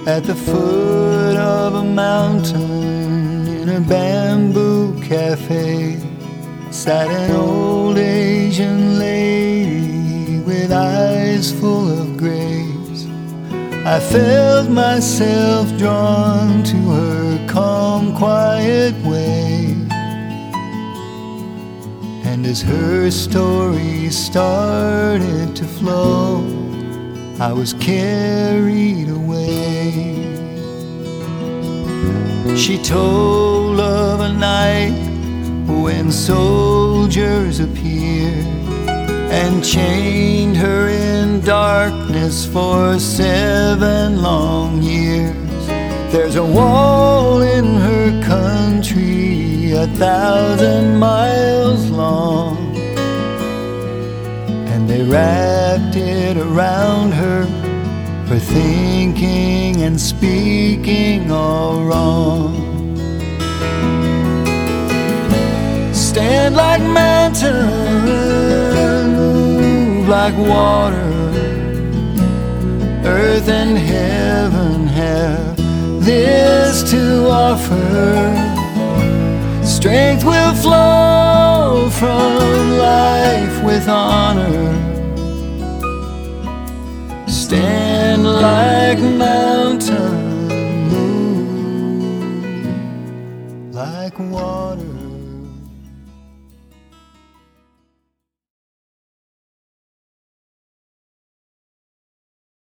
At the foot of a mountain, in a bamboo cafe, sat an old Asian lady with eyes full of grace. I felt myself drawn to her calm, quiet way, and as her story started to flow, I was carried away. She told of a night when soldiers appeared and chained her in darkness for 7 long years. There's a wall in her country 1,000 miles long, and they wrapped it around her for thinking and speaking all wrong. Stand like mountain, move like water. Earth and heaven have this to offer. Strength will flow from life with honor. Stand like mountain, move like water.